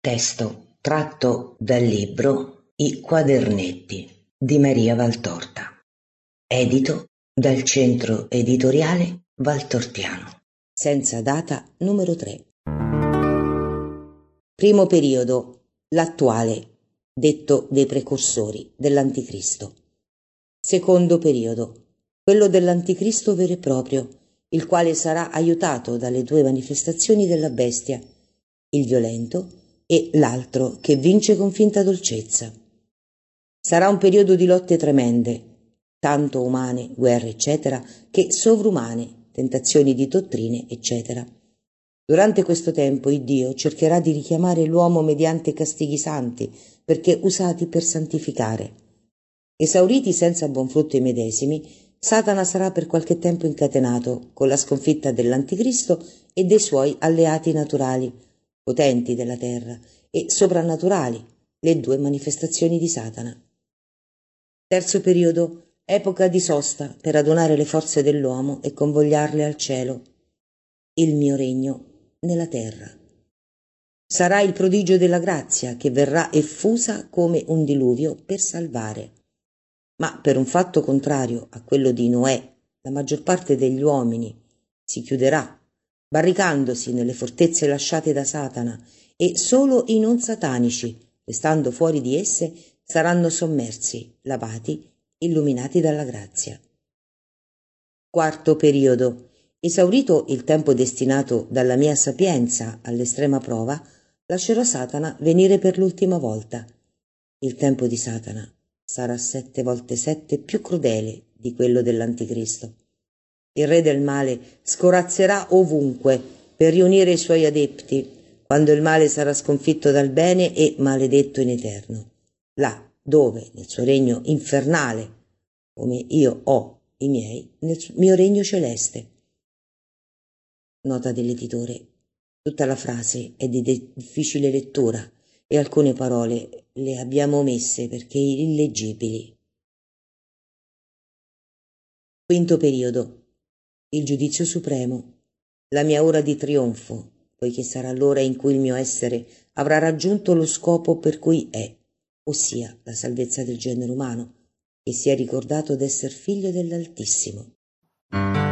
Testo tratto dal libro I Quadernetti di Maria Valtorta, edito dal Centro Editoriale Valtortiano. Senza data numero 3. Primo periodo, l'attuale, detto dei precursori dell'Anticristo. Secondo periodo, quello dell'Anticristo vero e proprio, il quale sarà aiutato dalle due manifestazioni della bestia, il violento e l'altro che vince con finta dolcezza. Sarà un periodo di lotte tremende, tanto umane, guerre eccetera, che sovrumane, tentazioni di dottrine eccetera. Durante questo tempo il Dio cercherà di richiamare l'uomo mediante castighi santi, perché usati per santificare. Esauriti senza buon frutto i medesimi, Satana sarà per qualche tempo incatenato con la sconfitta dell'Anticristo e dei suoi alleati naturali, potenti della terra, e soprannaturali, le due manifestazioni di Satana. Terzo periodo, epoca di sosta per adunare le forze dell'uomo e convogliarle al cielo. Il mio regno nella terra. Sarà il prodigio della grazia che verrà effusa come un diluvio per salvare. Ma per un fatto contrario a quello di Noè, la maggior parte degli uomini si chiuderà, barricandosi nelle fortezze lasciate da Satana, e solo i non satanici, restando fuori di esse, saranno sommersi, lavati, illuminati dalla grazia. Quarto periodo. Esaurito il tempo destinato dalla mia sapienza all'estrema prova, lascerò Satana venire per l'ultima volta. Il tempo di Satana sarà 7 volte 7 più crudele di quello dell'Anticristo. Il re del male scorazzerà ovunque per riunire i suoi adepti, quando il male sarà sconfitto dal bene e maledetto in eterno, là dove, nel suo regno infernale, come io ho i miei, nel mio regno celeste. Nota dell'editore. Tutta la frase è di difficile lettura e alcune parole le abbiamo omesse perché illeggibili. Quinto periodo. Il giudizio supremo. La mia ora di trionfo, poiché sarà l'ora in cui il mio essere avrà raggiunto lo scopo per cui è, ossia la salvezza del genere umano, che sia ricordato d'esser figlio dell'Altissimo.